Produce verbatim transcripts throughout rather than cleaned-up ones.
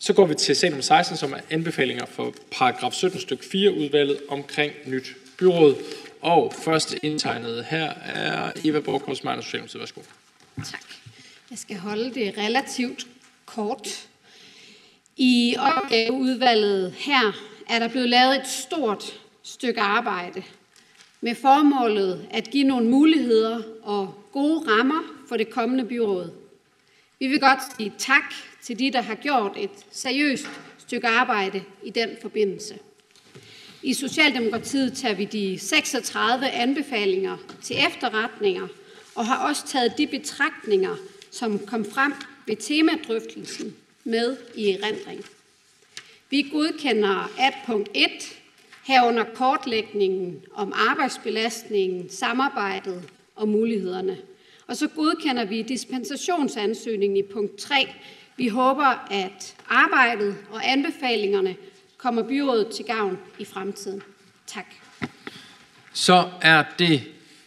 Så går vi til sag nummer seksten, som er anbefalinger for paragraf sytten stykke fire udvalget omkring nyt byråd. Og første indtegnede her er Eva Borgårds Meiner, Socialdemokratiet. Værsgo. Tak. Jeg skal holde det relativt kort. I opgaveudvalget her er der blevet lavet et stort stykke arbejde med formålet at give nogle muligheder og gode rammer for det kommende byråd. Vi vil godt sige tak til de, der har gjort et seriøst stykke arbejde i den forbindelse. I Socialdemokratiet tager vi de seksogtredive anbefalinger til efterretninger og har også taget de betragtninger, som kom frem ved temadrøftelsen, med i erindring. Vi godkender at punkt et, herunder kortlægningen om arbejdsbelastningen, samarbejdet og mulighederne. Og så godkender vi dispensationsansøgningen i punkt tre. Vi håber, at arbejdet og anbefalingerne kommer byrådet til gavn i fremtiden. Tak. Så er det,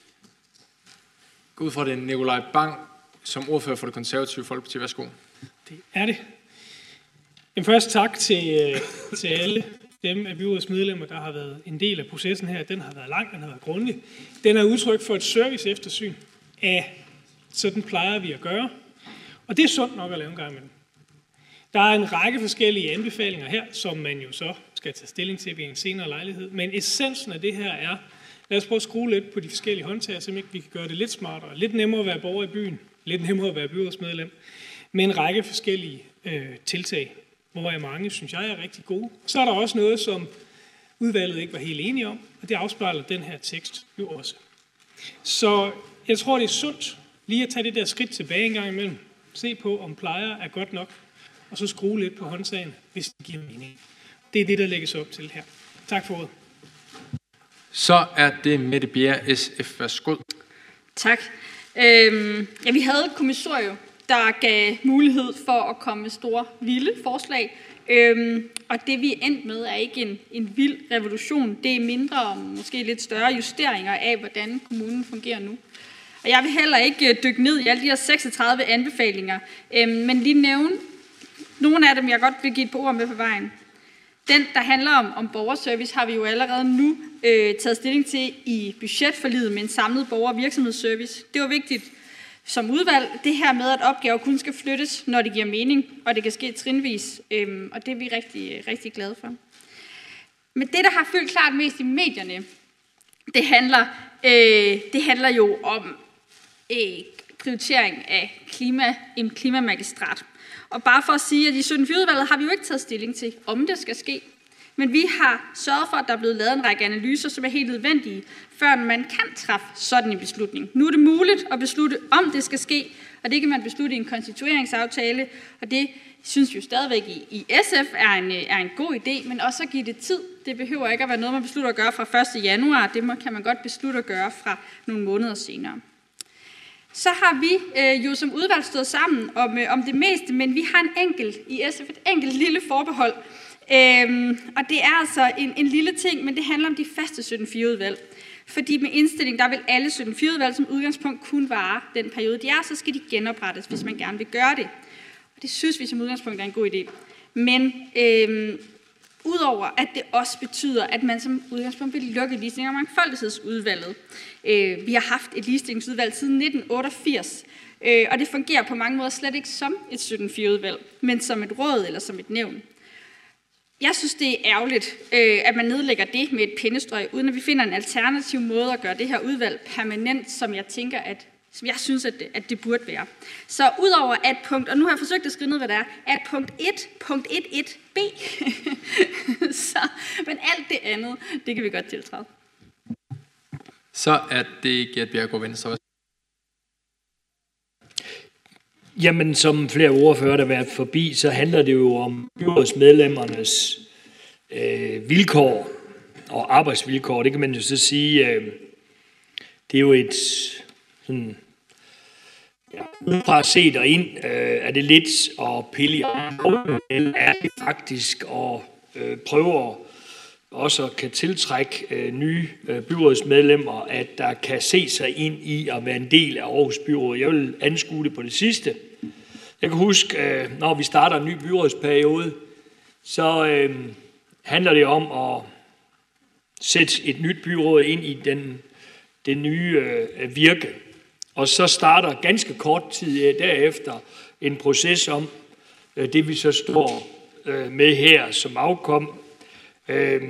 gå ud fra det, Nikolaj Bang, som ordfører for det konservative Folkeparti. Værsgo. Det er det. Jamen først tak til, til alle dem af byrådets medlemmer, der har været en del af processen her. Den har været lang, den har været grundig. Den er udtryk for et service eftersyn af, sådan plejer vi at gøre. Og det er sundt nok at lave en gang imellem. Der er en række forskellige anbefalinger her, som man jo så skal tage stilling til ved en senere lejlighed. Men essensen af det her er, lad os prøve at skrue lidt på de forskellige håndtager, så vi kan gøre det lidt smartere, lidt nemmere at være borger i byen, lidt nemmere at være byrådsmedlem, med en række forskellige øh, tiltag, hvor jeg mange synes jeg er rigtig gode. Så er der også noget, som udvalget ikke var helt enige om, og det afspejler den her tekst jo også. Så jeg tror, det er sundt lige at tage det der skridt tilbage en gang imellem, se på, om plejer er godt nok, og så skrue lidt på håndtagen, hvis det giver mening. Det er det, der lægges op til her. Tak for ordet. Så er det Mette Bjerre, S F. Værsgo. Tak. Øhm, ja, vi havde et kommissorium, der gav mulighed for at komme med store, vilde forslag. Øhm, og det vi er endt med er ikke en, en vild revolution. Det er mindre og måske lidt større justeringer af, hvordan kommunen fungerer nu. Og jeg vil heller ikke dykke ned i alle de her seksogtredive anbefalinger, øhm, men lige nævne nogle af dem, jeg godt vil give et par ord med på vejen. Den, der handler om, om borgerservice, har vi jo allerede nu øh, taget stilling til i budgetforliget med en samlet borger- og virksomhedsservice. Det var vigtigt som udvalg, det her med, at opgaver kun skal flyttes, når det giver mening, og det kan ske trinvis, øhm, og det er vi rigtig, rigtig glade for. Men det, der har fyldt klart mest i medierne, det handler, øh, det handler jo om øh, prioritering af klima, en klimamagistrat. Og bare for at sige, at i sytten fire-udvalget har vi jo ikke taget stilling til, om det skal ske. Men vi har sørget for, at der er blevet lavet en række analyser, som er helt nødvendige, før man kan træffe sådan en beslutning. Nu er det muligt at beslutte, om det skal ske, og det kan man beslutte i en konstitueringsaftale, og det synes vi jo stadigvæk i, i S F er en, er en god idé, men også at give det tid. Det behøver ikke at være noget, man beslutter at gøre fra første januar, det må, kan man godt beslutte at gøre fra nogle måneder senere. Så har vi øh, jo som udvalg stået sammen om, øh, om det meste, men vi har en enkelt i S F, et enkelt lille forbehold. Øhm, og det er altså en, en lille ting, men det handler om de faste sytten fire-udvalg. Fordi med indstilling, der vil alle sytten fire-udvalg som udgangspunkt kun vare den periode, de er, så skal de genoprettes, hvis man gerne vil gøre det. Og det synes vi som udgangspunkt er en god idé. Men øhm, udover at det også betyder, at man som udgangspunkt vil lukke ligestilling og mangfoldighedsudvalget. Øh, vi har haft et ligestillingsudvalg siden nitten otteogfirs, øh, og det fungerer på mange måder slet ikke som et sytten fire-udvalg, men som et råd eller som et nævn. Jeg synes, det er ærgerligt, øh, at man nedlægger det med et pennestrøg, uden at vi finder en alternativ måde at gøre det her udvalg permanent, som jeg tænker, at som jeg synes, at det, at det burde være. Så udover at punkt, og nu har jeg forsøgt at skrive ned, hvad det er, at punkt et, punkt et et b, så, men alt det andet, det kan vi godt tiltræde. Så er det Gert Bjerregaard, Venstre. Jamen, som flere ordfører, der har været forbi, så handler det jo om byrådsmedlemmernes øh, vilkår og arbejdsvilkår. Det kan man jo så sige, øh, det er jo et sådan, ja, udefra set og ind, øh, er det lidt at pille i øjnene, er det faktisk at øh, prøve at også kan tiltrække øh, nye øh, byrådsmedlemmer, at der kan se sig ind i at være en del af Aarhus Byråd. Jeg vil anskue det på det sidste. Jeg kan huske, øh, når vi starter en ny byrådsperiode, så øh, handler det om at sætte et nyt byråd ind i den, det nye øh, virke. Og så starter ganske kort tid derefter en proces om øh, det, vi så står øh, med her som afkom. Øh,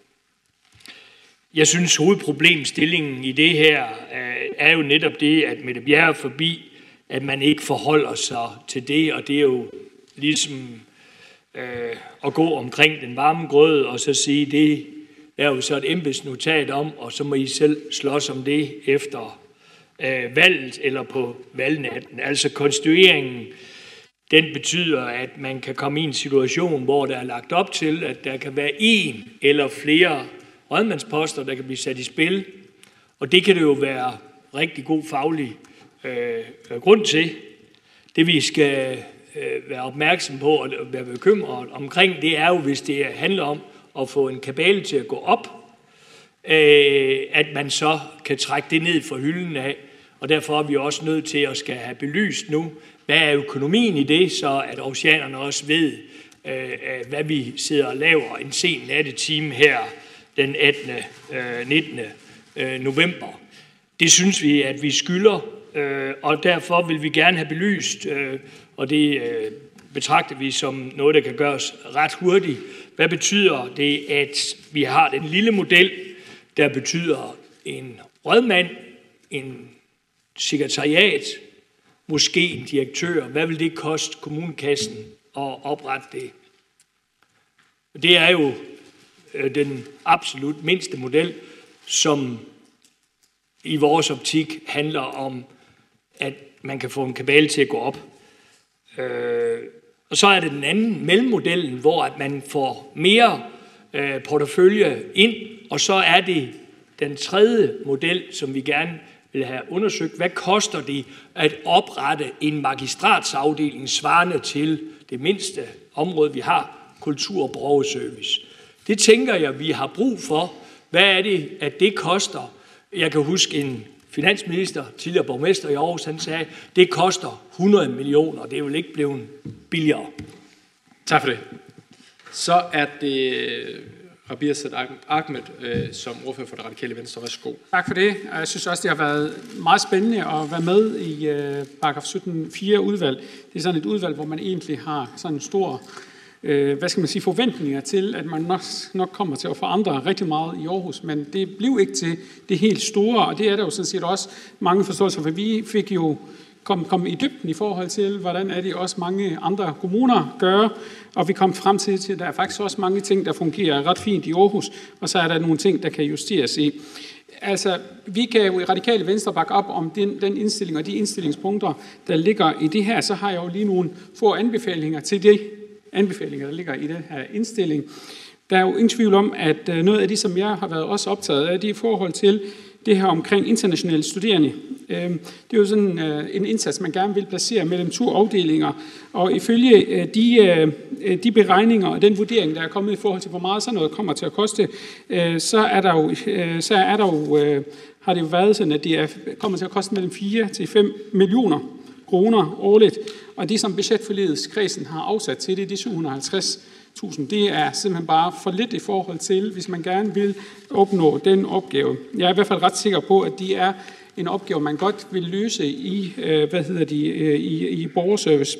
jeg synes, hovedproblemstillingen i det her øh, er jo netop det, at Mette Bjerre er forbi, at man ikke forholder sig til det, og det er jo ligesom øh, at gå omkring den varme grød og så sige, det er jo så et embedsnotat om, og så må I selv slås om det efter øh, valget eller på valgnatten. Altså konstitueringen, den betyder, at man kan komme i en situation, hvor der er lagt op til, at der kan være en eller flere rådmandsposter, der kan blive sat i spil. Og det kan det jo være rigtig god faglig øh, grund til. Det vi skal øh, være opmærksom på og være bekymret omkring, det er jo, hvis det handler om at få en kabale til at gå op, øh, at man så kan trække det ned fra hylden af. Og derfor er vi også nødt til at skal have belyst nu, hvad er økonomien i det, så at oceanerne også ved, øh, hvad vi sidder og laver en sen nattetime her den attende og nittende november. Det synes vi, at vi skylder, øh, og derfor vil vi gerne have belyst, øh, og det øh, betragter vi som noget, der kan gøres ret hurtigt. Hvad betyder det, at vi har den lille model, der betyder en rådmand, en sekretariat, måske en direktør? Hvad vil det koste kommunekassen at oprette det? Det er jo øh, den absolut mindste model, som i vores optik handler om, at man kan få en kabale til at gå op. Øh, og så er det den anden mellemmodellen, hvor at man får mere øh, portefølje ind, og så er det den tredje model, som vi gerne vil have undersøgt. Hvad koster det at oprette en magistratsafdeling svarende til det mindste område, vi har, kultur- og borgerservice? Det tænker jeg, vi har brug for. Hvad er det, at det koster? Jeg kan huske en finansminister, tidligere borgmester i Aarhus, han sagde, det koster hundrede millioner, det er jo ikke blevet billigere. Tak for det. Så er det Rabia Saad Ahmed, som ordfører for det radikale Venstre. Værsgo. Tak for det. Jeg synes også, det har været meget spændende at være med i paragraf sytten fire udvalg. Det er sådan et udvalg, hvor man egentlig har sådan en stor hvad skal man sige, forventninger til, at man nok, nok kommer til at forandre rigtig meget i Aarhus, men det blev ikke til det helt store, og det er der jo sådan set også mange forståelser, for vi fik jo kom, kom i dybden i forhold til, hvordan er det også mange andre kommuner gør, og vi kom frem til, at der er faktisk også mange ting, der fungerer ret fint i Aarhus, og så er der nogle ting, der kan justeres i. Altså, vi kan jo i Radikale Venstre bakke op om den, den indstilling og de indstillingspunkter, der ligger i det her. Så har jeg jo lige nogle få anbefalinger til det, anbefalinger, der ligger i den her indstilling. Der er jo ingen tvivl om, at noget af det, som jeg har været også optaget af, det er i forhold til det her omkring internationale studerende. Det er jo sådan en indsats, man gerne vil placere mellem to afdelinger, og ifølge de, de beregninger og den vurdering, der er kommet i forhold til, hvor meget sådan noget kommer til at koste, så er der jo, så er der jo har det jo været sådan, at det er, kommer til at koste mellem fire til fem millioner kroner årligt, og det, som budgetforligskredsen har afsat til det, det er syv hundrede og halvtreds tusind. Det er simpelthen bare for lidt i forhold til, hvis man gerne vil opnå den opgave. Jeg er i hvert fald ret sikker på, at det er en opgave, man godt vil løse i, hvad hedder de, i, i borgerservice.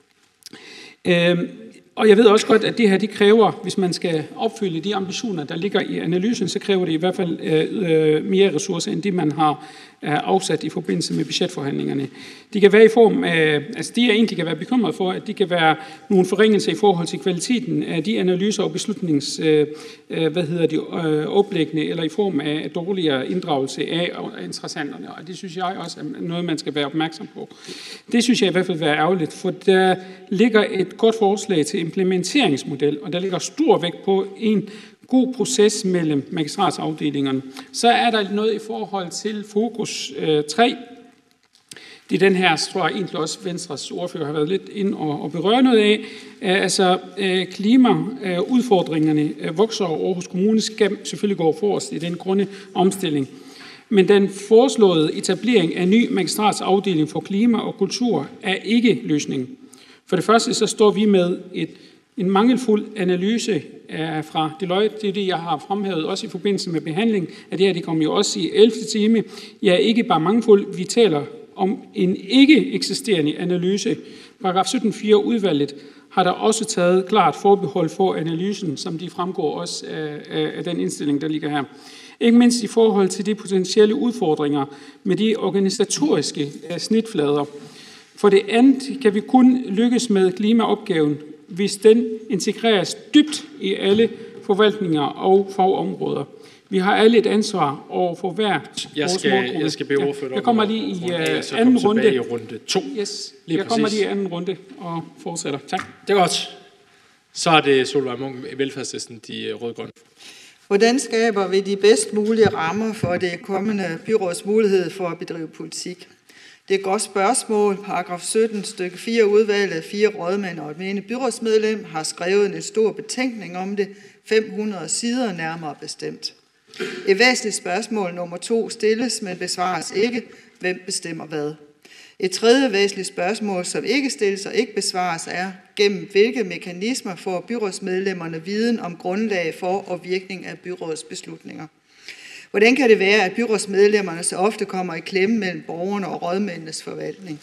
Og jeg ved også godt, at det her, det kræver, hvis man skal opfylde de ambitioner, der ligger i analysen, så kræver det i hvert fald øh, mere ressourcer, end det man har øh, afsat i forbindelse med budgetforhandlingerne. De kan være i form af, altså det jeg egentlig kan være bekymret for, at det kan være nogle forringelser i forhold til kvaliteten af de analyser og beslutnings, øh, hvad hedder de, øh, oplæggende, eller i form af dårligere inddragelse af interessenterne, og det synes jeg også er noget, man skal være opmærksom på. Det synes jeg i hvert fald er ærgerligt, for der ligger et godt forslag til implementeringsmodel, og der ligger stor vægt på en god proces mellem magistratsafdelingerne. Så er der noget i forhold til fokus øh, tre. Det er den her, tror jeg egentlig også Venstres ordfører har været lidt ind og, og berøre noget af. Uh, altså uh, klimaudfordringerne uh, vokser, og Aarhus Kommune skal selvfølgelig gå forrest i den grunde omstilling. Men den foreslåede etablering af ny magistratsafdeling for klima og kultur er ikke løsningen. For det første så står vi med et En mangelfuld analyse er fra Deloitte, det er det, jeg har fremhævet også i forbindelse med behandling af det her, det kommer jo også i ellevte time. Jeg er ikke bare mangelfuld, vi taler om en ikke eksisterende analyse. Paragraf sytten fire udvalget har der også taget klart forbehold for analysen, som de fremgår også af, af, af den indstilling, der ligger her. Ikke mindst i forhold til de potentielle udfordringer med de organisatoriske snitflader. For det andet kan vi kun lykkes med klimaopgaven, hvis den integreres dybt i alle forvaltninger og fagområder. Vi har alle et ansvar over for hver jeg skal, vores målgruppe. Jeg skal bede ordføreren ja, jeg kommer lige i uh, anden runde. i runde to. Yes, lige jeg præcis. kommer lige i anden runde og fortsætter. Tak. Det er godt. Så er det Solvej Munk, Velfærdslisten, de rød-grønne. Hvordan skaber vi de bedst mulige rammer for det kommende byråds mulighed for at bedrive politik? Det er et godt spørgsmål. Paragraf sytten stykke fire udvalget, fire rådmænd og et menigt byrådsmedlem har skrevet en stor betænkning om det, fem hundrede sider nærmere bestemt. Et væsentligt spørgsmål nummer to stilles, men besvares ikke. Hvem bestemmer hvad? Et tredje væsentligt spørgsmål, som ikke stilles og ikke besvares, er, gennem hvilke mekanismer får byrådsmedlemmerne viden om grundlag for og virkning af byrådets beslutninger? Hvordan kan det være, at byrådsmedlemmerne så ofte kommer i klemme mellem borgerne og rådmændenes forvaltning?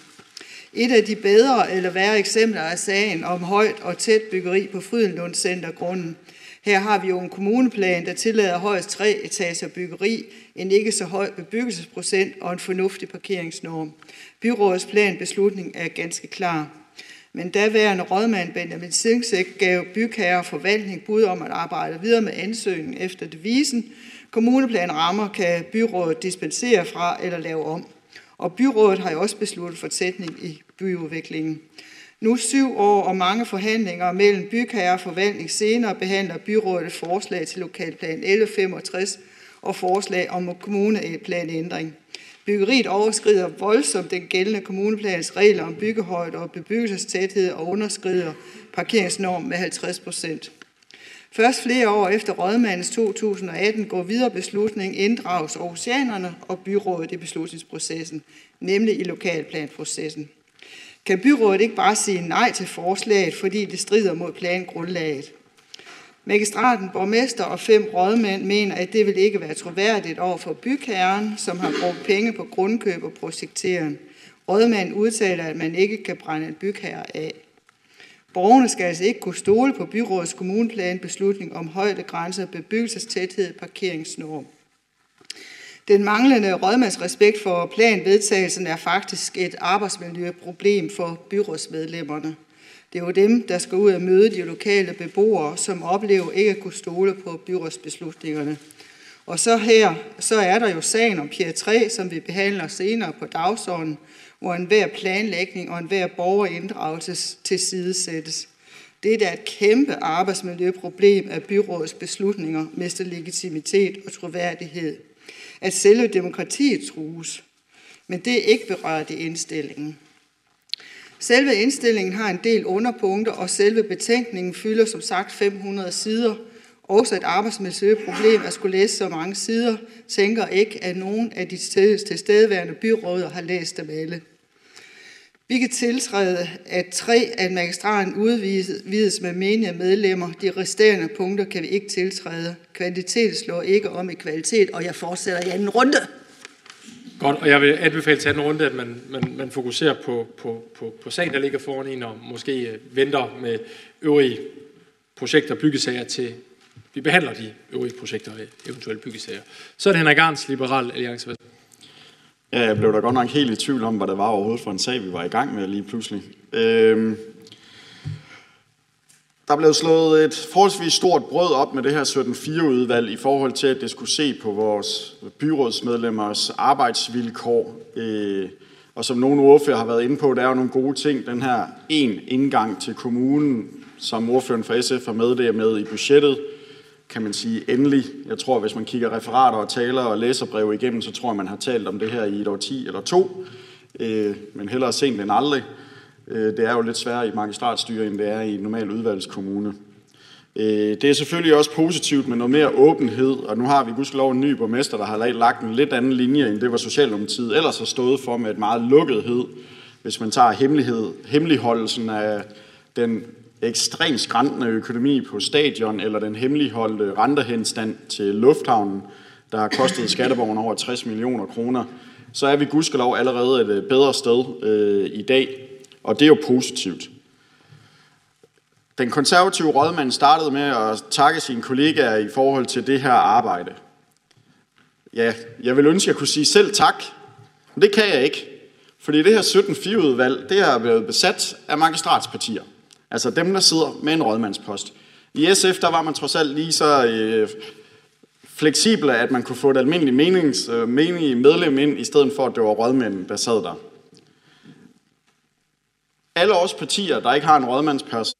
Et af de bedre eller værre eksempler er sagen om højt og tæt byggeri på Frydenlund Centergrunden. Her har vi jo en kommuneplan, der tillader højst tre etager byggeri, en ikke så høj bebyggelsesprocent og en fornuftig parkeringsnorm. Byrådets planbeslutning er ganske klar. Men daværende rådmand Benjamin Singsek gav bygherre og forvaltning bud om at arbejde videre med ansøgningen efter devisen. Kommuneplanrammer kan byrådet dispensere fra eller lave om. Og byrådet har jo også besluttet fortætning i byudviklingen. Nu syv år og mange forhandlinger mellem bygherre og forvaltning senere behandler byrådet et forslag til lokalplan elleve femogtres og forslag om kommuneplanændring. Byggeriet overskrider voldsomt den gældende kommuneplans regler om byggehøjde og bebyggelsestæthed og underskrider parkeringsnorm med halvtreds procent. Først flere år efter rådmandens to tusind og atten går videre beslutning inddrages oceanerne og byrådet i beslutningsprocessen, nemlig i lokalplanprocessen. Kan byrådet ikke bare sige nej til forslaget, fordi det strider mod plangrundlaget? Magistraten, borgmester og fem rådmænd mener, at det vil ikke være troværdigt over for bygherren, som har brugt penge på grundkøb og projektering. Rådmanden udtaler, at man ikke kan brænde en bygherre af. Borgerne skal altså ikke kunne stole på byrådets kommuneplan beslutning om højdegrænser, bebyggelsestæthed, parkeringsnorm. Den manglende rådmandsrespekt for planvedtagelsen er faktisk et arbejdsmiljøproblem for byrådsmedlemmerne. Det er jo dem, der skal ud og møde de lokale beboere, som oplever ikke at kunne stole på byrådsbeslutningerne. Og så her, så er der jo sagen om Pier tre, som vi behandler senere på dagsordenen, hvor enhver planlægning og enhver borgerinddragelse tilsidesættes. Det er da et kæmpe arbejdsmiljøproblem, at byrådets beslutninger mister legitimitet og troværdighed. At selve demokratiet trues. Men det er ikke berørt i indstillingen. Selve indstillingen har en del underpunkter, og selve betænkningen fylder som sagt fem hundrede sider. Også et arbejdsmiljøproblem at skulle læse så mange sider, tænker ikke, at nogen af de tilstedeværende byråder har læst dem alle. Vi kan tiltræde, at tre af magistraten udvides med menige medlemmer. De resterende punkter kan vi ikke tiltræde. Kvalitet slår ikke om i kvalitet, og jeg fortsætter i anden runde. Godt, og jeg vil anbefale til anden runde, at man, man, man fokuserer på, på, på, på sagen, der ligger foran en, og måske venter med øvrige projekter og byggesager til vi behandler de øvrige projekter og eventuelle byggesager. Så er det Henrik Arns, Liberal Alliance. Ja, jeg blev da godt nok helt i tvivl om, hvad det var overhovedet for en sag, vi var i gang med lige pludselig. Øhm, der blev slået et forholdsvis stort brød op med det her sytten fire udvalg i forhold til, at det skulle se på vores byrådsmedlemmers arbejdsvilkår. Øh, og som nogle ordfører har været inde på, der er jo nogle gode ting. Den her en indgang til kommunen, som ordføreren fra S F har med, det er med i budgettet, kan man sige endelig. Jeg tror, hvis man kigger referater og taler og læserbreve igennem, så tror jeg, man har talt om det her i et årti eller to. Øh, men hellere sent end aldrig. Øh, det er jo lidt sværere i magistratstyre, end det er i en normal udvalgskommune. Øh, det er selvfølgelig også positivt med noget mere åbenhed, og nu har vi gudskelov en ny borgmester, der har lagt en lidt anden linje, end det var Socialdemokratiet ellers har stået for med et meget lukkethed, hvis man tager hemmelighed, hemmeligholdelsen af den ekstremt skrantende økonomi på stadion, eller den hemmeligholdte rentehenstand til lufthavnen, der har kostet skatteborgerne over tres millioner kroner, så er vi gudskelov allerede et bedre sted øh, i dag, og det er jo positivt. Den konservative rådmand startede med at takke sine kollegaer i forhold til det her arbejde. Ja, jeg vil ønske, at jeg kunne sige selv tak, men det kan jeg ikke. Fordi det her sytten fire-udvalg, det er blevet besat af magistratspartier. Altså dem, der sidder med en rådmandspost. I S F, der var man trods alt lige så øh, fleksible, at man kunne få et almindeligt menings, øh, menige medlem ind, i stedet for, at det var rådmænden, der sad der. Alle os partier, der ikke har en rådmandspost,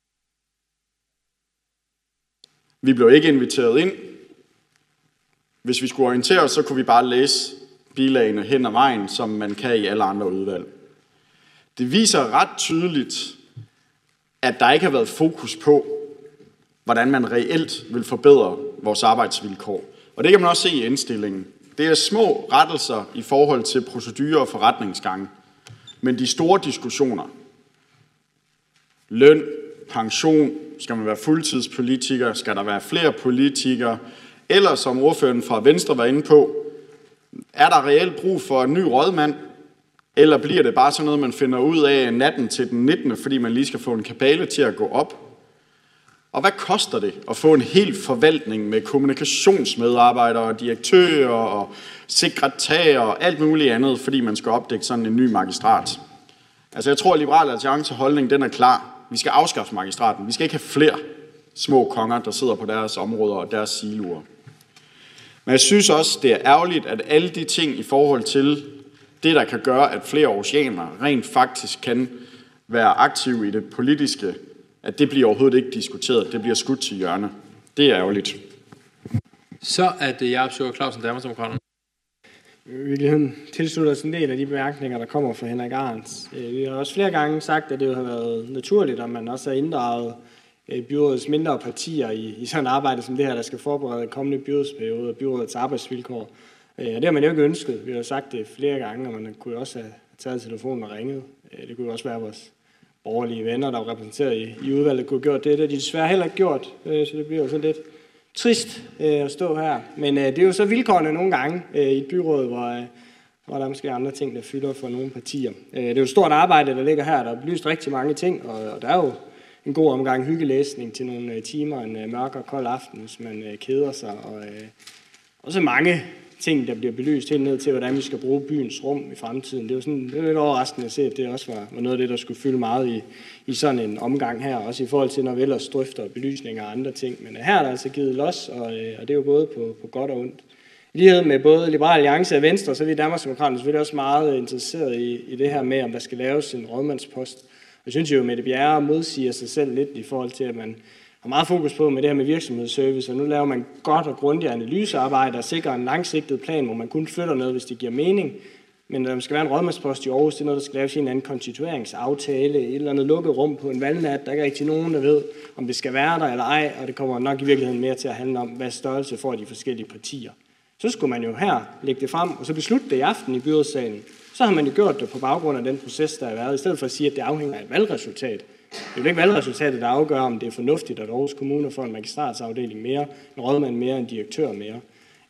vi blev ikke inviteret ind. Hvis vi skulle orientere os, så kunne vi bare læse bilagene hen ad vejen, som man kan i alle andre udvalg. Det viser ret tydeligt, at der ikke har været fokus på, hvordan man reelt vil forbedre vores arbejdsvilkår. Og det kan man også se i indstillingen. Det er små rettelser i forhold til procedurer og forretningsgange. Men de store diskussioner, løn, pension, skal man være fuldtidspolitiker, skal der være flere politikere, eller som ordføreren fra Venstre var inde på, er der reelt brug for en ny rådmand, eller bliver det bare sådan noget, man finder ud af natten til den nittende, fordi man lige skal få en kabale til at gå op? Og hvad koster det at få en hel forvaltning med kommunikationsmedarbejdere og direktører og sekretærer og alt muligt andet, fordi man skal opdække sådan en ny magistrat? Altså jeg tror, at Liberal Alliance holdning, den er klar. Vi skal afskaffe magistraten. Vi skal ikke have flere små konger, der sidder på deres områder og deres siloer. Men jeg synes også, det er ærgerligt, at alle de ting i forhold til det, der kan gøre, at flere oceaner rent faktisk kan være aktive i det politiske, at det bliver overhovedet ikke diskuteret. Det bliver skudt til hjørne. Det er ærgerligt. Så er det Jakob Sølgaard Clausen, Danmarksdemokraterne. I virkeligheden tilslutter os en del af de bemærkninger, der kommer fra Henrik Arndt. Vi har også flere gange sagt, at det har været naturligt, at man også har inddraget byrådets mindre partier i, i sådan et arbejde som det her, der skal forberede kommende byrådsperiode og byrådets arbejdsvilkår. Og det har man jo ikke ønsket. Vi har sagt det flere gange, og man kunne også have taget telefonen og ringet. Det kunne også være vores borgerlige venner, der var repræsenteret i, i udvalget, kunne have gjort det. Det har de desværre heller ikke gjort, så det bliver jo sådan lidt trist at stå her. Men det er jo så vilkårene nogle gange i et byråd, hvor, hvor der er måske andre ting, der fylder for nogle partier. Det er jo et stort arbejde, der ligger her. Der er belyst rigtig mange ting, og der er jo en god omgang hyggelæsning til nogle timer, en mørk og kold aften, hvis man keder sig. Og også mange ting, der bliver belyst helt ned til, hvordan vi skal bruge byens rum i fremtiden. Det er jo sådan, det er lidt overraskende at se, at det også var, var noget af det, der skulle fylde meget i, i sådan en omgang her, også i forhold til, når vi ellers drøfter belysninger og andre ting. Men her er der altså givet los, og, og det er jo både på, på godt og ondt. I lighed med både Liberal Alliance og Venstre, så er vi i Danmarksdemokraterne selvfølgelig også meget interesseret i, i det her med, om der skal laves en rådmandspost. Jeg synes jo, at Mette Bjerre modsiger sig selv lidt i forhold til, at man har meget fokus på med det her med virksomhedsservice, og nu laver man godt og grundigt analysearbejde og sikrer en langsigtet plan, hvor man kun flytter noget, hvis det giver mening. Men der skal være en rådmandspost i Aarhus, det er noget, der skal laves i en anden konstitueringsaftale, et eller andet lukket rum på en valgnat. Der er ikke rigtig nogen, der ved, om det skal være der eller ej, og det kommer nok i virkeligheden mere til at handle om, hvad størrelse får de forskellige partier. Så skulle man jo her lægge det frem, og så beslutte det i aften i byrådssalen. Så har man jo gjort det på baggrund af den proces, der har været, i stedet for at sige, at det afhænger af et valgresultat. Det er jo ikke valgresultatet, der afgør, om det er fornuftigt, at Aarhus Kommune får en magistratsafdeling mere, en rådmand mere, en direktør mere.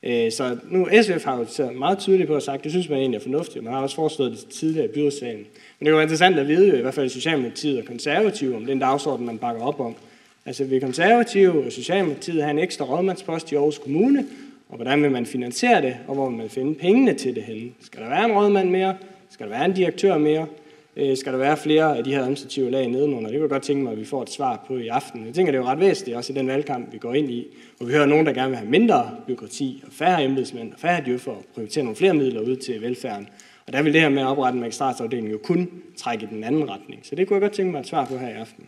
Så nu S F har jo taget meget tydeligt på at sagt, det synes man egentlig er fornuftigt. Man har også foreslået det tidligere i byrådssalen. Men det er jo interessant at vide, i hvert fald Socialdemokratiet og Konservative, om den dagsorden, man bakker op om. Altså vil Konservative og Socialdemokratiet have en ekstra rådmandspost i Aarhus Kommune, og hvordan vil man finansiere det, og hvor vil man finde pengene til det henne? Skal der være en rådmand mere? Skal der være en direktør mere? Skal der være flere af de her administrative lag nedenunder? Det kunne jeg godt tænke mig, at vi får et svar på i aften. Jeg tænker, det er jo ret væsentligt, også i den valgkamp, vi går ind i, hvor vi hører nogen, der gerne vil have mindre byråkrati og færre embedsmænd og færre djøffer og prioritere nogle flere midler ud til velfærden. Og der vil det her med at oprette en magistratsafdeling jo kun trække i den anden retning. Så det kunne jeg godt tænke mig et svar på her i aften.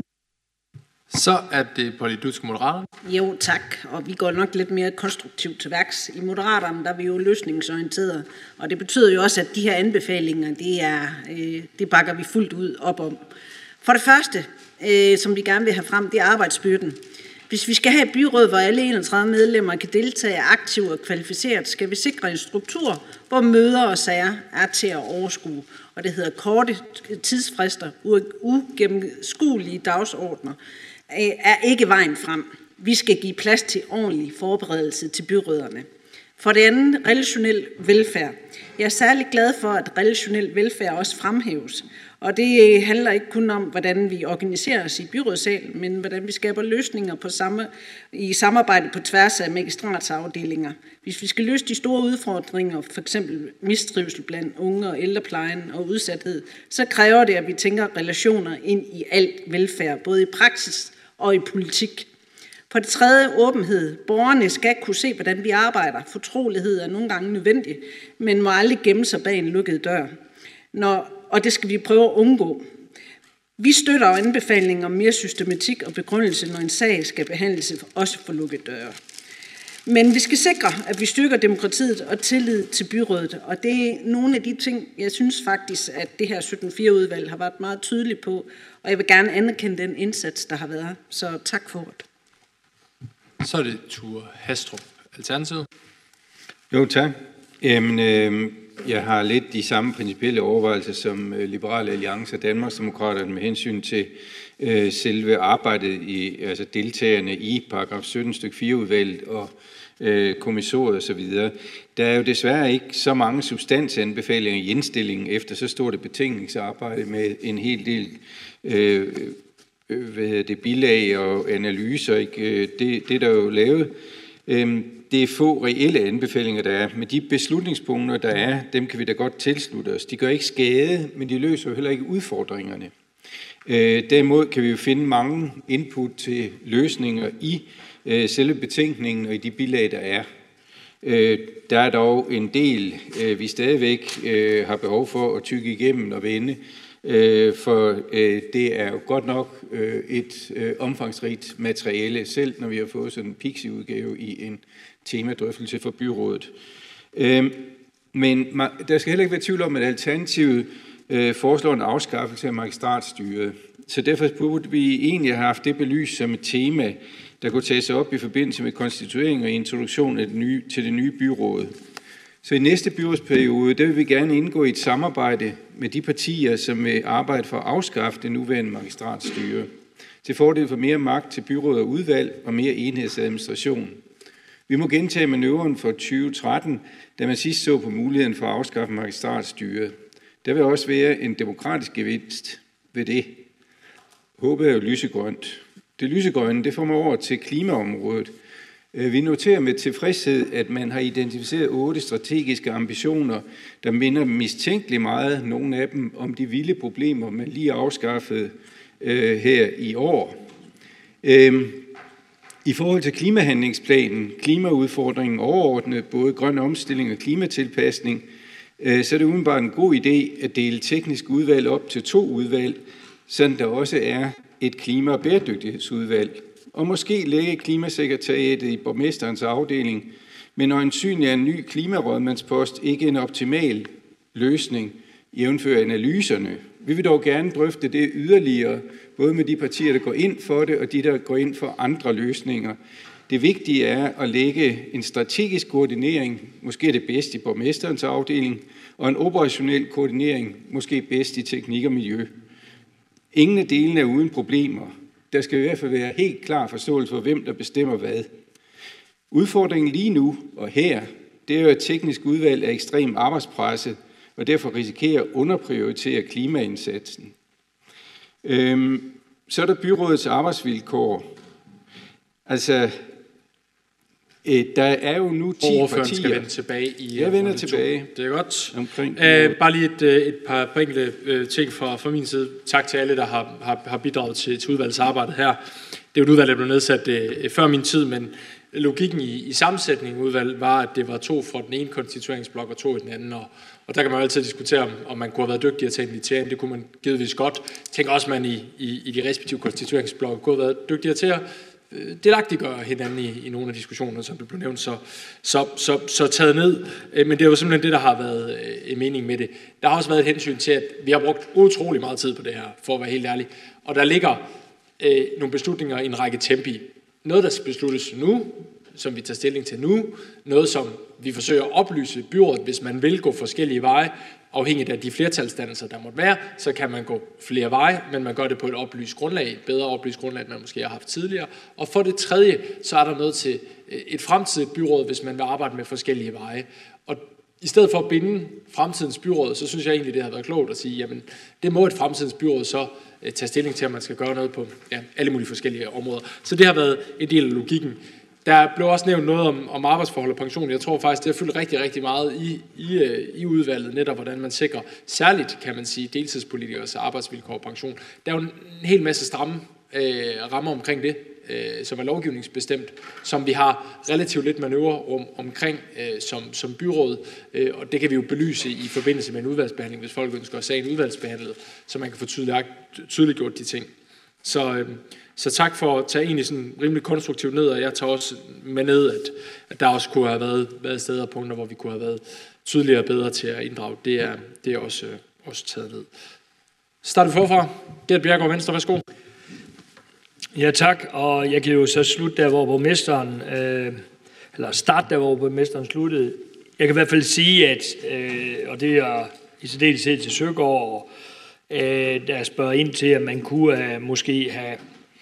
Så er det Polly Dudsk, Moderaterne. Jo, tak. Og vi går nok lidt mere konstruktivt til værks. I Moderaterne, der er vi jo løsningsorienterede, og det betyder jo også, at de her anbefalinger, det, er, øh, det bakker vi fuldt ud op om. For det første, øh, som vi gerne vil have frem, det er arbejdsbyrden. Hvis vi skal have et byråd, hvor alle enogtredive medlemmer kan deltage aktivt og kvalificeret, skal vi sikre en struktur, hvor møder og sager er til at overskue. Og det hedder korte tidsfrister, ugennemskuelige dagsordner, er ikke vejen frem. Vi skal give plads til ordentlig forberedelse til byrødderne. For det andet, relationel velfærd. Jeg er særlig glad for, at relationel velfærd også fremhæves. Og det handler ikke kun om, hvordan vi organiserer os i byrådssalen, men hvordan vi skaber løsninger på samme, i samarbejde på tværs af magistratsafdelinger. Hvis vi skal løse de store udfordringer, f.eks. mistrivsel blandt unge og ældreplejen og udsathed, så kræver det, at vi tænker relationer ind i alt velfærd, både i praksis og i politik. For det tredje, åbenhed. Borgerne skal kunne se, hvordan vi arbejder. Fortrolighed er nogle gange nødvendigt, men må aldrig gemme sig bag en lukket dør. Når, og det skal vi prøve at undgå. Vi støtter anbefalinger om mere systematik og begrundelse, når en sag skal behandles også for lukket døre. Men vi skal sikre, at vi styrker demokratiet og tillid til byrådet, og det er nogle af de ting, jeg synes faktisk, at det her sytten fire-udvalg har været meget tydeligt på, og jeg vil gerne anerkende den indsats, der har været. Så tak for ordet. Så er det Tue Hastrup, Alternativet. Jo, tak. Jamen, øh, jeg har lidt de samme principielle overvejelser som øh, Liberale Alliance og Danmarksdemokraterne med hensyn til øh, selve arbejdet i, altså deltagerne i paragraf sytten stykke fire-udvalget og øh, kommissoriet osv. Der er jo desværre ikke så mange substansanbefalinger i indstillingen efter så stort et betænkningsarbejde med en hel del øh, hvad hedder det, bilag og analyser. Ikke? Det, det der er jo lavet. Det er få reelle anbefalinger, der er. Men de beslutningspunkter, der er, dem kan vi da godt tilslutte os. De gør ikke skade, men de løser jo heller ikke udfordringerne. Derimod kan vi jo finde mange input til løsninger i selve betænkningen og i de bilag, der er. Der er dog en del, vi stadigvæk har behov for at tygge igennem og vende, for det er jo godt nok et omfangsrigt materiale, selv når vi har fået sådan en pixie-udgave i en temadrøftelse for byrådet. Men der skal heller ikke være tvivl om, at Alternativet foreslår en afskaffelse af magistratstyret. Så derfor burde vi egentlig have haft det belyst som et tema, der kunne tages op i forbindelse med konstituering og introduktion af det nye, til det nye byråd. Så i næste byrådsperiode, der vil vi gerne indgå i et samarbejde med de partier, som vil arbejde for at afskaffe det nuværende magistratstyre, til fordel for mere magt til byråd og udvalg og mere enhedsadministration. Vi må gentage manøvren for tyve tretten, da man sidst så på muligheden for at afskaffe magistratstyret. Der vil også være en demokratisk gevinst ved det. Håbet er jo lysegrønt. Det lysegrønne, det får mig over til klimaområdet. Vi noterer med tilfredshed, at man har identificeret otte strategiske ambitioner, der minder mistænkeligt meget, nogle af dem, om de vilde problemer, man lige afskaffede øh, her i år. Øh, I forhold til klimahandlingsplanen, klimaudfordringen overordnet, både grøn omstilling og klimatilpasning, øh, så er det umiddelbart en god idé at dele teknisk udvalg op til to udvalg, sådan der også er et klima- og bæredygtighedsudvalg. Og måske lægge klimasekretariatet i borgmesterens afdeling, men øjensynligt er en ny klimarådmandspost ikke en optimal løsning, jævnfør analyserne. Vi vil dog gerne drøfte det yderligere, både med de partier, der går ind for det, og de, der går ind for andre løsninger. Det vigtige er at lægge en strategisk koordinering, måske er det bedst i borgmesterens afdeling, og en operationel koordinering, måske bedst i teknik og miljø. Ingen af delene er uden problemer. Der skal i hvert fald være helt klar forståelse for, hvem der bestemmer hvad. Udfordringen lige nu og her, det er jo, at teknisk udvalg er ekstrem arbejdspresset, og derfor risikerer at underprioritere klimaindsatsen. Øhm, så er der byrådets arbejdsvilkår. Altså, øh, der er jo nu ti Overføren partier. skal vende tilbage i... Jeg vender tilbage. Det er godt. Omkring Æh, bare lige et, et par enkelte øh, ting fra, fra min side. Tak til alle, der har, har, har bidraget til, til udvalgsarbejdet her. Det er jo et udvalg, der blev nedsat øh, før min tid, men logikken i, i sammensætningen i udvalget var, at det var to fra den ene konstitueringsblok og to i den anden. Og, og der kan man jo altid diskutere, om, om man kunne have været dygtigere til at invitere. Det kunne man givetvis godt. Jeg tænker også, at man i, i, i de respektive konstitueringsblokke kunne have været dygtigere til at delagtiggøre hinanden i, i nogle af diskussionerne, som det blev nævnt, så, så, så, så taget ned. Men det er jo simpelthen det, der har været en mening med det. Der har også været et hensyn til, at vi har brugt utrolig meget tid på det her, for at være helt ærlig. Og der ligger øh, nogle beslutninger i en række tempi. noget, der besluttes nu, som vi tager stilling til nu, noget, som vi forsøger at oplyse byrådet, hvis man vil gå forskellige veje, afhængigt af de flertalsdannelser, der måtte være, så kan man gå flere veje, men man gør det på et oplyst grundlag, et bedre oplyst grundlag, end man måske har haft tidligere. Og for det tredje, så er der noget til et fremtidigt byråd, hvis man vil arbejde med forskellige veje. Og i stedet for at binde fremtidens byråd, så synes jeg egentlig, det har været klogt at sige, jamen det må et fremtidens byråd så tage stilling til, at man skal gøre noget på ja, alle mulige forskellige områder. Så det har været en del af logikken. Der blev også nævnt noget om, om arbejdsforhold og pension. Jeg tror faktisk, det har fyldt rigtig, rigtig meget i, i, i udvalget, netop hvordan man sikrer, særligt kan man sige, deltidspolitikers arbejdsvilkår og pension. Der er jo en hel masse stramme øh, rammer omkring det, øh, som er lovgivningsbestemt, som vi har relativt lidt manøvrerum omkring øh, som, som byråd, øh, og det kan vi jo belyse i forbindelse med en udvalgsbehandling, hvis folk ønsker at sagen udvalgsbehandlet, så man kan få tydeligt, tydeliggjort de ting. Så... Øh, Så tak for at tage egentlig sådan rimelig konstruktivt ned, og jeg tager også med ned, at, at der også kunne have været, været steder og punkter, hvor vi kunne have været tydeligere og bedre til at inddrage. Det er, det er også, øh, også taget ned. Så starter vi forfra. Gert Bjerregaard, Venstre, værsgo. Ja, tak. Og jeg kan jo så slutte der, hvor borgmesteren, øh, eller starte der, hvor borgmesteren sluttede. Jeg kan i hvert fald sige, at, øh, og det er i særdeleshed til Søgaard, øh, der spørger ind til, at man kunne øh, måske have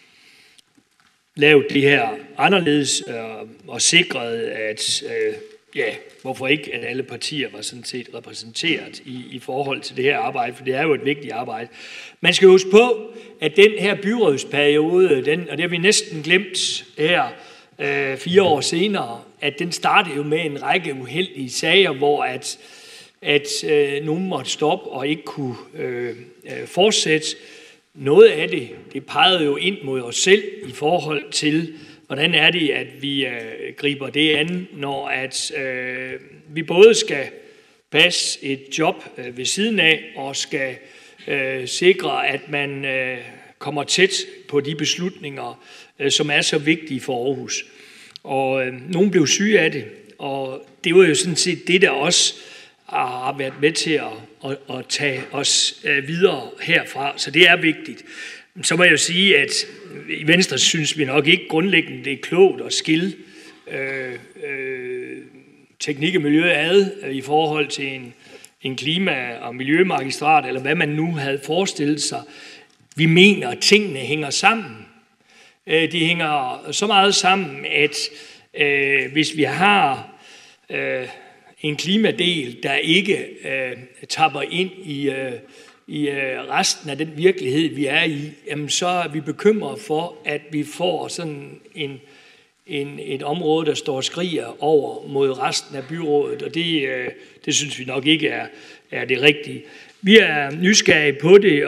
lavet det her anderledes øh, og sikret, at øh, ja, hvorfor ikke, at alle partier var sådan set repræsenteret i, i forhold til det her arbejde, for det er jo et vigtigt arbejde. Man skal huske på, at den her byrådsperiode, den, og det har vi næsten glemt her øh, fire år senere, at den startede jo med en række uheldige sager, hvor at, at øh, nogen måtte stoppe og ikke kunne øh, øh, fortsætte. Noget af det, det pegede jo ind mod os selv i forhold til, hvordan er det, at vi øh, griber det an, når at, øh, vi både skal passe et job øh, ved siden af, og skal øh, sikre, at man øh, kommer tæt på de beslutninger, øh, som er så vigtige for Aarhus. Og øh, nogen blev syge af det, og det var jo sådan set det, der også har været med til at, at, at tage os videre herfra, så det er vigtigt. Så må jeg jo sige, at i Venstre synes vi nok ikke grundlæggende, det er klogt at skille øh, øh, teknik og miljø ad øh, i forhold til en, en klima- og miljømagistrat, eller hvad man nu havde forestillet sig. Vi mener, at tingene hænger sammen. Øh, de hænger så meget sammen, at øh, hvis vi har øh, en klimadel, der ikke øh, tapper ind i, øh, i øh, resten af den virkelighed, vi er i, jamen, så er vi bekymret for, at vi får sådan en, en, et område, der står og skriger over mod resten af byrådet, og det, øh, det synes vi nok ikke er, er det rigtige. Vi er nysgerrige på det,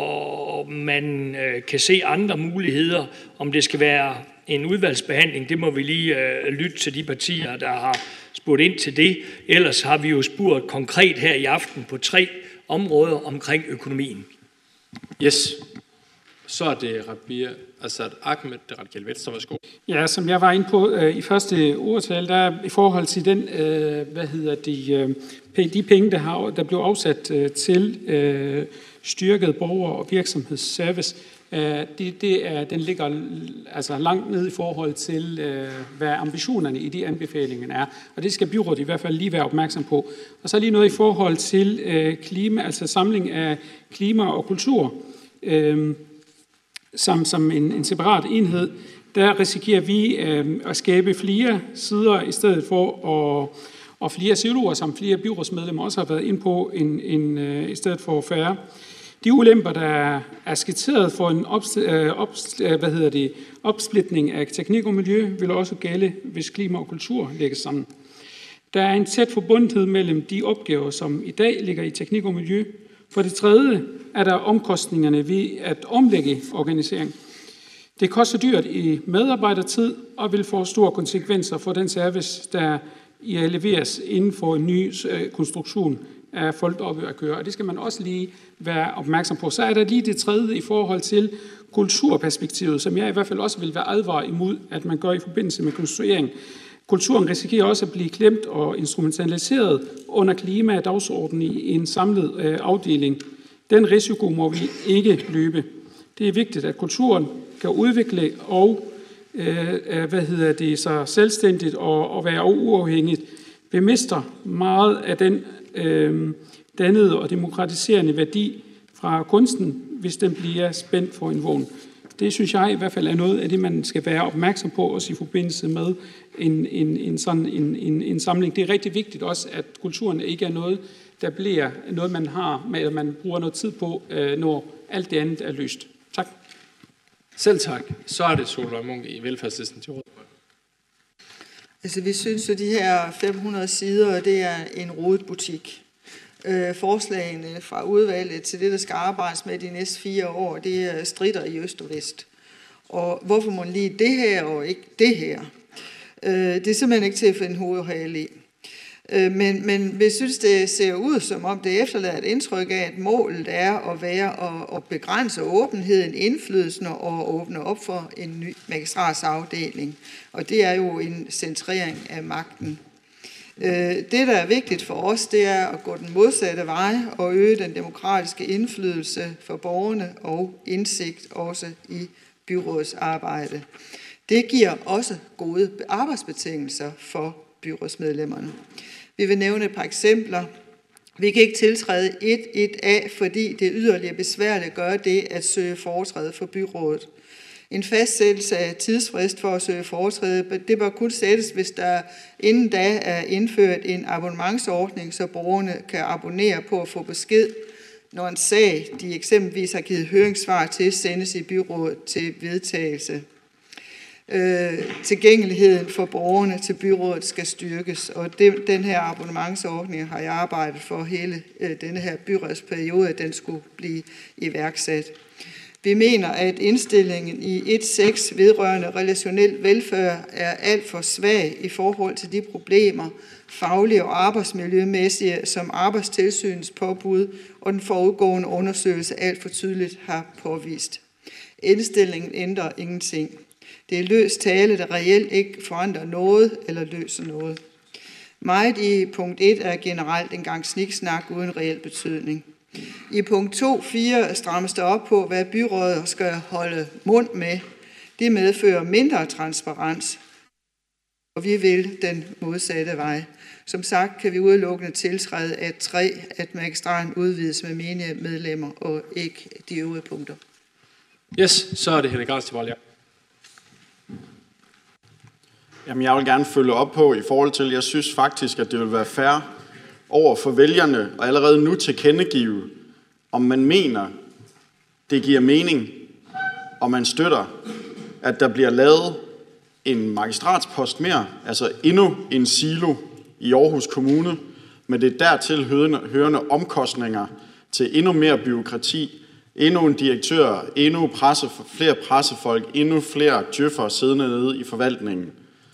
og man øh, kan se andre muligheder, om det skal være en udvalgsbehandling. Det må vi lige øh, lytte til de partier, der har spurgt ind til det. Ellers har vi jo spurgt konkret her i aften på tre områder omkring økonomien. Yes. Så er det Rabia Assad Ahmed, det radikale Venstre. Værsgo. Ja, som jeg var inde på øh, i første ordtale, der i forhold til den, øh, hvad hedder de, øh, de penge, der, har, der blev afsat øh, til øh, styrket borger- og virksomhedsservice, øh, det, det er, den ligger altså langt ned i forhold til, øh, hvad ambitionerne i de anbefalinger er. Og det skal byrådet i hvert fald lige være opmærksom på. Og så lige noget i forhold til øh, klima, altså samling af klima og kultur. Øh, Som, som en, en separat enhed, der risikerer vi øh, at skabe flere sider i stedet for, at, og flere siloer, som flere byrådsmedlemmer også har været ind på, en, en, øh, i stedet for færre. De ulemper, der er skitseret for en ops, øh, ops, øh, hvad hedder det, opsplitning af teknik og miljø, vil også gælde, hvis klima og kultur lægges sammen. Der er en tæt forbundethed mellem de opgaver, som i dag ligger i teknik og miljø. For det tredje er der omkostningerne ved at omlægge organisering. Det koster dyrt i medarbejdertid og vil få store konsekvenser for den service, der leveres inden for en ny konstruktion af folk oppe at køre. Og det skal man også lige være opmærksom på. Så er der lige det tredje i forhold til kulturperspektivet, som jeg i hvert fald også vil være advaret imod, at man gør i forbindelse med konstruering. Kulturen risikerer også at blive klemt og instrumentaliseret under klima- og dagsordenen i en samlet øh, afdeling. Den risiko må vi ikke løbe. Det er vigtigt, at kulturen kan udvikle og øh, hvad hedder det, så selvstændigt og, og være uafhængigt. Vi mister meget af den øh, dannede og demokratiserende værdi fra kunsten, hvis den bliver spændt for en vogn. Det synes jeg i hvert fald er noget af det, man skal være opmærksom på, også i forbindelse med en, en, en, sådan en, en, en samling. Det er rigtig vigtigt også, at kulturen ikke er noget, der bliver noget, man har, eller man bruger noget tid på, når alt det andet er løst. Tak. Selv tak. Så er det Solveig Munk i Velfærdslisten til råd. Altså, vi synes, at de her fem hundrede sider, det er en rodet butik. Øh, forslagene fra udvalget til det, der skal arbejdes med de næste fire år, det er stritter i øst og vest. Og hvorfor må man lige det her og ikke det her? Øh, det er simpelthen ikke til at finde hovedhale i. Øh, men, men vi synes, det ser ud, som om det efterlader et indtryk af, at målet er at være at, at begrænse åbenheden, indflydelsen og åbne op for en ny magistratsafdeling. Og det er jo en centrering af magten. Det, der er vigtigt for os, det er at gå den modsatte vej og øge den demokratiske indflydelse for borgerne og indsigt også i byrådets arbejde. Det giver også gode arbejdsbetingelser for byrådsmedlemmerne. Vi vil nævne et par eksempler. Vi kan ikke tiltræde et et A, fordi det yderligere besværligt gør det at søge foretræde for byrådet. En fastsættelse af tidsfrist for at søge foretræde, det bør kun sættes, hvis der inden da er indført en abonnementsordning, så borgerne kan abonnere på at få besked, når en sag, de eksempelvis har givet høringssvar til, sendes i byrådet til vedtagelse. Øh, tilgængeligheden for borgerne til byrådet skal styrkes, og det, den her abonnementsordning har jeg arbejdet for hele øh, denne her byrådsperiode, at den skulle blive iværksat. Vi mener, at indstillingen i et seks vedrørende relationel velfærd er alt for svag i forhold til de problemer, faglige og arbejdsmiljømæssige, som Arbejdstilsynets påbud og den forudgående undersøgelse alt for tydeligt har påvist. Indstillingen ændrer ingenting. Det er løst tale, der reelt ikke forandrer noget eller løser noget. Meget i punkt et er generelt en gang sniksnak uden reel betydning. I punkt to fire strammes der op på, hvad byrådet skal holde mund med. Det medfører mindre transparens, og vi vil den modsatte vej. Som sagt kan vi udelukkende tiltræde at tre, at magistraten udvides med menige medlemmer og ikke de øvrige punkter. Yes, så er det Henrik Grastilvold, ja. Jamen, jeg vil gerne følge op på i forhold til, jeg synes faktisk, at det vil være fair over for vælgerne og allerede nu tilkendegive, om man mener, det giver mening, og man støtter, at der bliver lavet en magistratspost mere, altså endnu en silo i Aarhus Kommune, med det dertil hørende omkostninger til endnu mere byråkrati, endnu en direktør, endnu presse, flere pressefolk, endnu flere djøffere siddende nede i forvaltningen.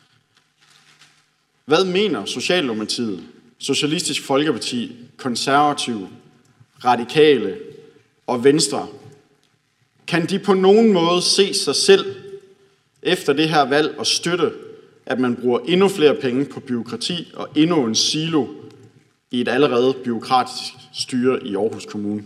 Hvad mener Socialdemokratiet, Socialistisk Folkeparti, Konservative, Radikale og Venstre? Kan de på nogen måde se sig selv efter det her valg og støtte, at man bruger endnu flere penge på byråkrati og endnu en silo i et allerede byråkratisk styre i Aarhus Kommune?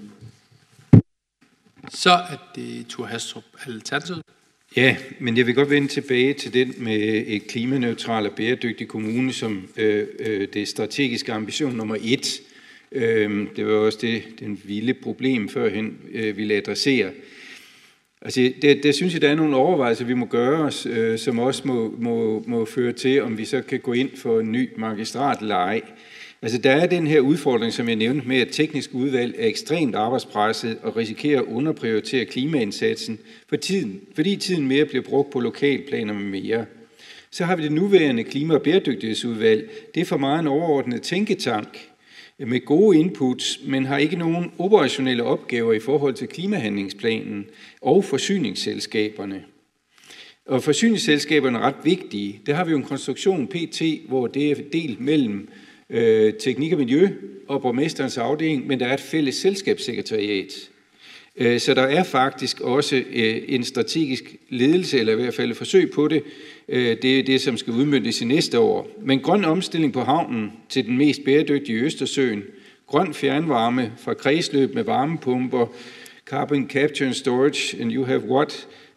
Så er det Thor Hastrup, Alternativet. Ja, men jeg vil godt vende tilbage til den med et klimaneutral og bæredygtig kommune som øh, øh, det strategiske ambition nummer et. Øh, det var også det, den vilde problem førhen øh, ville adressere. Altså, der, der synes jeg, der er nogle overvejelser, vi må gøre os, øh, som også må, må, må føre til, om vi så kan gå ind for en ny magistrat eller ej. Altså, der er den her udfordring, som jeg nævnte med, at teknisk udvalg er ekstremt arbejdspresset og risikerer at underprioritere klimaindsatsen, for tiden, fordi tiden mere bliver brugt på lokalplaner med mere. Så har vi det nuværende klima- og bæredygtighedsudvalg. Det er for meget en overordnet tænketank med gode inputs, men har ikke nogen operationelle opgaver i forhold til klimahandlingsplanen og forsyningsselskaberne. Og forsyningsselskaberne er ret vigtige. Der har vi jo en konstruktion P T, hvor det er delt mellem øh, teknik og miljø og borgmesterens afdeling, men der er et fælles selskabssekretariat. Øh, så der er faktisk også øh, en strategisk ledelse, eller i hvert fald et forsøg på det. Øh, det er det, som skal udmøntes i næste år. Men grøn omstilling på havnen til den mest bæredygtige Østersøen, grøn fjernvarme fra kredsløb med varmepumper, carbon capture and storage, and you have what?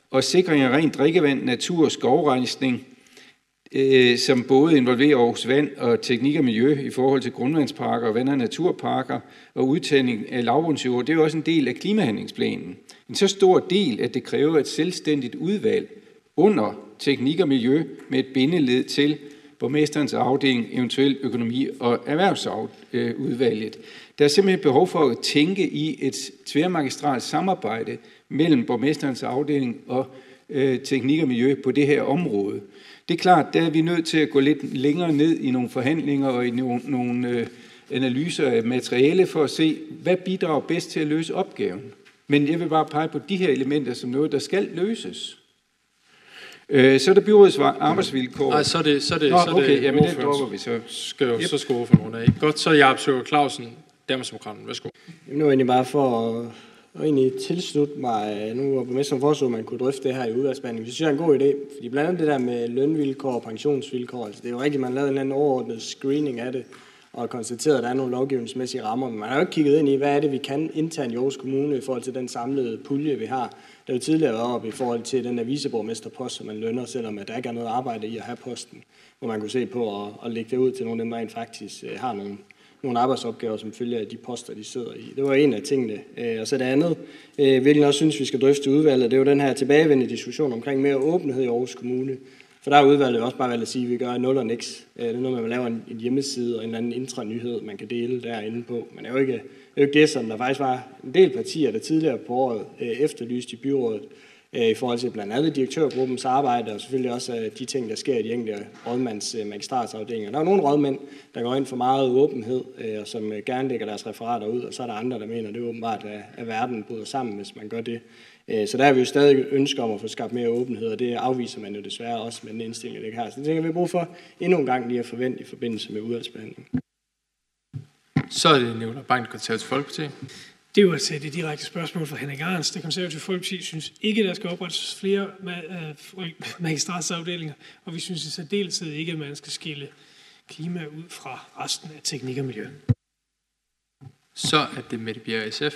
og sikring af rent drikkevand, natur og skovrejsning, øh, som både involverer Aarhus Vand og teknik og miljø i forhold til grundvandsparker, vand- og naturparker og udtagning af lavbundsjord. Det er jo også en del af klimahandlingsplanen. En så stor del, at det kræver et selvstændigt udvalg under teknik og miljø med et bindeled til borgmesterens afdeling, eventuelt økonomi- og erhvervsudvalget. Der er simpelthen behov for at tænke i et tværmagistralt samarbejde mellem borgmesterens afdeling og øh, teknik og miljø på det her område. Det er klart, der er vi nødt til at gå lidt længere ned i nogle forhandlinger og i nogle, nogle øh, analyser af materiale for at se, hvad bidrager bedst til at løse opgaven. Men jeg vil bare pege på de her elementer som noget, der skal løses. Øh, så er der byrådets arbejdsvilkår. Nej, så er det, så er det, Nå, så er det okay, jamen det dropper vi så. Skal jo, yep. Så skal for nogle af. Godt, så er Jakob Søger Clausen, Danmarksdemokraterne. Værsgo. Jamen, nu er egentlig bare for at, at egentlig tilslutte mig, nu var borgmesteren foreslået, at man kunne drøfte det her i udvalgsbehandling. Det synes jeg er en god idé, fordi blandt andet det der med lønvilkår og pensionsvilkår, altså det er jo rigtigt, man lavede en eller anden overordnet screening af det, og konstateret, at der er nogle lovgivningsmæssige rammer, men man har jo ikke kigget ind i, hvad er det, vi kan internt i Aarhus Kommune i forhold til den samlede pulje, vi har. Der er jo tidligere været op i forhold til den der viceborgmesterpost, som man lønner, selvom at der ikke er noget arbejde i at have posten, hvor man kunne se på at, at lægge det ud til nogle af dem, der rent faktisk uh, har nogle, nogle arbejdsopgaver, som følger af de poster, de sidder i. Det var en af tingene. Uh, og så det andet, uh, hvilket også synes, vi skal drøfte i udvalget, det er jo den her tilbagevendende diskussion omkring mere åbenhed i Aarhus Kommune. For der er udvalget også bare valgt at sige, at vi gør nul og niks. Det er noget, man laver en, en hjemmeside og en eller anden intranyhed, man kan dele derinde på. Men det er jo ikke, det er jo ikke det, som der faktisk var en del partier, der tidligere på året øh, efterlyste i byrådet, øh, i forhold til blandt andet direktørgruppens arbejde, og selvfølgelig også øh, de ting, der sker i de enkelte rådmands øh, magistratsafdelinger. Der er nogle rådmænd, der går ind for meget åbenhed, øh, og som øh, gerne lægger deres referater ud, og så er der andre, der mener, at det er åbenbart, at, at verden bryder sammen, hvis man gør det. Så der er vi jo stadig ønsker om at få skabt mere åbenhed, og det afviser man jo desværre også med den indstilling, det har. Så det tænker vi har brug for endnu en gang lige at forvente i forbindelse med udvalgsbehandlingen. Så er det Nicolai Bank, Det Konservative Folkeparti. Det er jo altså det direkte spørgsmål fra Henrik Arns. Det Konservative Folkeparti synes ikke, der skal oprettes flere magistratsafdelinger, og vi synes i særdeleshed ikke, at man skal skille klima ud fra resten af teknik og miljø. Så er det Mette Bjerg, S F.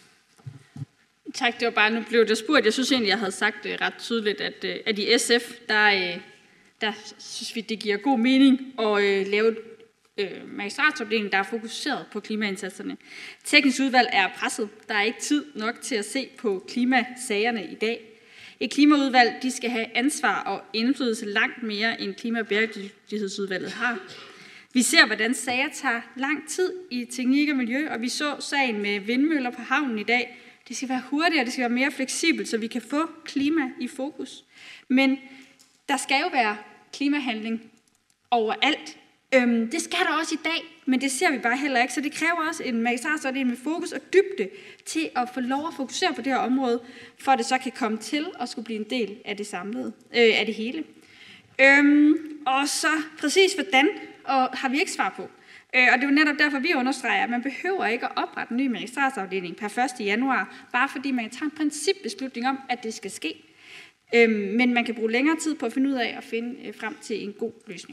Tak, det var bare, nu blev det spurgt. Jeg synes egentlig, jeg havde sagt det ret tydeligt, at, at i S F, der, der synes vi, det giver god mening at lave et magistratsafdeling, der er fokuseret på klimaindsatserne. Teknisk udvalg er presset. Der er ikke tid nok til at se på klimasagerne i dag. Et klimaudvalg, de skal have ansvar og indflydelse langt mere, end klima- og bæredygtighedsudvalget har. Vi ser, hvordan sager tager lang tid i teknik og miljø, og vi så sagen med vindmøller på havnen i dag. Det skal være hurtigere, det skal være mere fleksibelt, så vi kan få klima i fokus. Men der skal jo være klimahandling overalt. Øhm, det skal der også i dag, men det ser vi bare heller ikke. Så det kræver også en magistratsafdeling med fokus og dybde til at få lov at fokusere på det her område, for at det så kan komme til at skulle blive en del af det samlede, øh, af det hele. Øhm, og så præcis hvordan, og har vi ikke svar på. Øh, og det er jo netop derfor, vi understreger, at man behøver ikke at oprette en ny magistratsafdeling per første januar, bare fordi man tager en principbeslutning om, at det skal ske. Øhm, men man kan bruge længere tid på at finde ud af at finde øh, frem til en god løsning.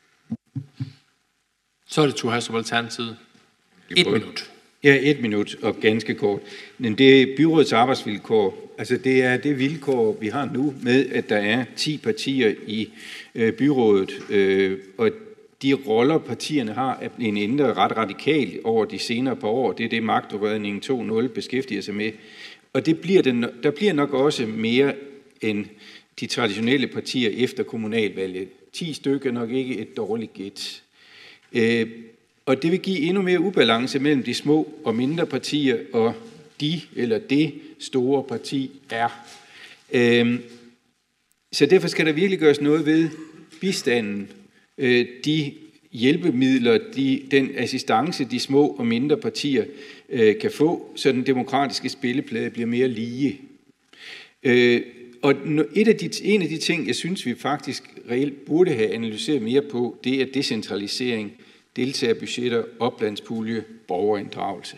Så er det Thor Hastrup, Alternativet. Et minut. Ja, et minut, og ganske kort. Men det er byrådets arbejdsvilkår. Altså det er det vilkår, vi har nu med, at der er ti partier i øh, byrådet, øh, og de roller, partierne har, er blevet ændret ret radikalt over de senere par år. Det er det, magtudredningen to punkt nul beskæftiger sig med. Og det bliver den, der bliver nok også mere end de traditionelle partier efter kommunalvalget. ti stykker nok ikke et dårligt gæt. Øh, og det vil give endnu mere ubalance mellem de små og mindre partier og de eller det store parti er. Øh, så derfor skal der virkelig gøres noget ved bistanden, øh, de hjælpemidler, de, den assistance, de små og mindre partier øh, kan få, så den demokratiske spilleplade bliver mere lige. Øh, og et af de, en af de ting, jeg synes, vi faktisk reelt burde have analyseret mere på, det er decentralisering, deltagerbudgetter, oplandspulje, borgerinddragelse.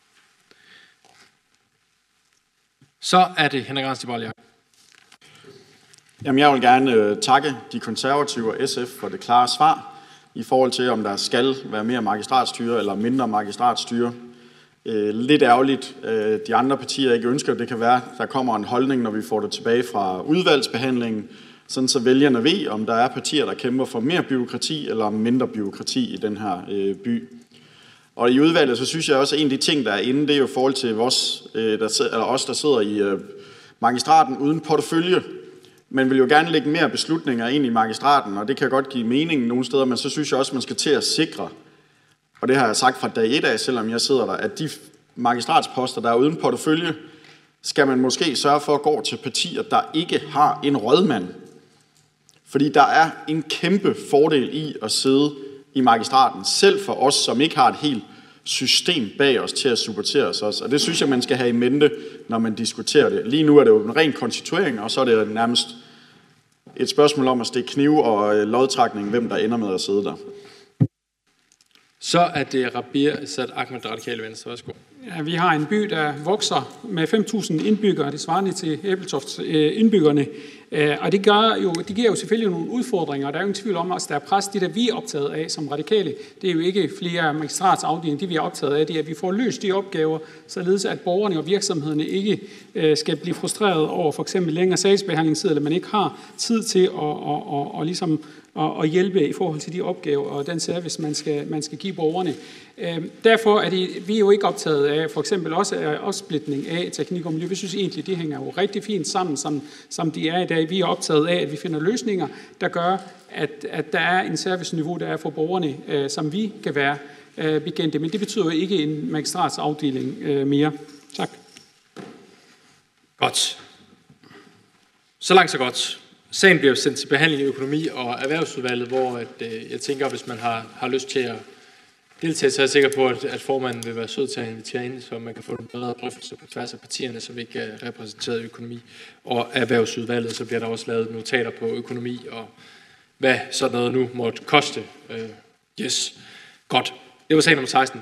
Så er det Henrik Arns, Liberal Alliance. Jamen, jeg vil gerne øh, takke de konservative og S F for det klare svar i forhold til, om der skal være mere magistratstyre eller mindre magistratstyre. Øh, lidt ærgerligt, øh, de andre partier ikke ønsker, det kan være, der kommer en holdning, når vi får det tilbage fra udvalgsbehandlingen, sådan så vælgerne ved, om der er partier, der kæmper for mere byråkrati eller mindre byråkrati i den her øh, by. Og i udvalget, så synes jeg også, at en af de ting, der er inde, det er jo i forhold til os, øh, der, sidder, eller os, der sidder i øh, magistraten uden portefølje. Man vil jo gerne lægge mere beslutninger ind i magistraten, og det kan godt give mening nogle steder, men så synes jeg også, man skal til at sikre, og det har jeg sagt fra dag et af, selvom jeg sidder der, at de magistratsposter, der er uden portefølje, skal man måske sørge for at gå til partier, der ikke har en rådmand. Fordi der er en kæmpe fordel i at sidde i magistraten, selv for os, som ikke har et helt system bag os til at supportere os også. Og det synes jeg, man skal have i mente, når man diskuterer det. Lige nu er det jo en ren konstituering, og så er det nærmest et spørgsmål om at stikke kniv og lodtrækning, hvem der ender med at sidde der. Så er det Rabir Sad Ahmed, Radikale Venstre. Værsgo. Ja, vi har en by, der vokser med fem tusind indbyggere, det svarende til Ebeltoft indbyggerne. Og det, gør jo, det giver jo selvfølgelig nogle udfordringer, og der er jo ingen tvivl om, at der er pres. Det, der vi er optaget af som radikale, det er jo ikke flere magistratsafdelinger. Det, vi er optaget af, det er, at vi får løst de opgaver, således at borgerne og virksomhederne ikke skal blive frustreret over for eksempel længere sagsbehandlingstid, eller man ikke har tid til at, at, at, at, ligesom at hjælpe i forhold til de opgaver og den service, man skal, man skal give borgerne. Derfor er det, vi er jo ikke optaget af for eksempel også af opsplitning af teknik og miljø. Vi synes egentlig, det hænger jo rigtig fint sammen, som, som de er i dag. Vi er optaget af, at vi finder løsninger, der gør, at, at der er en serviceniveau, der er for borgerne, øh, som vi kan være øh, bekendte. Men det betyder jo ikke en magistratsafdeling øh, mere. Tak. Godt. Så langt så godt. Sagen bliver sendt til behandling i økonomi- og erhvervsudvalget, hvor at, øh, jeg tænker, hvis man har, har lyst til at deltage, så er jeg sikker på, at, at formanden vil være sød til at invitere ind, så man kan få en bedre drøftelse på tværs af partierne, så vi ikke er repræsenteret i økonomi- og erhvervsudvalget. Så bliver der også lavet notater på økonomi og hvad sådan noget nu måtte koste. Uh, yes. Godt. Det var sag nummer seksten.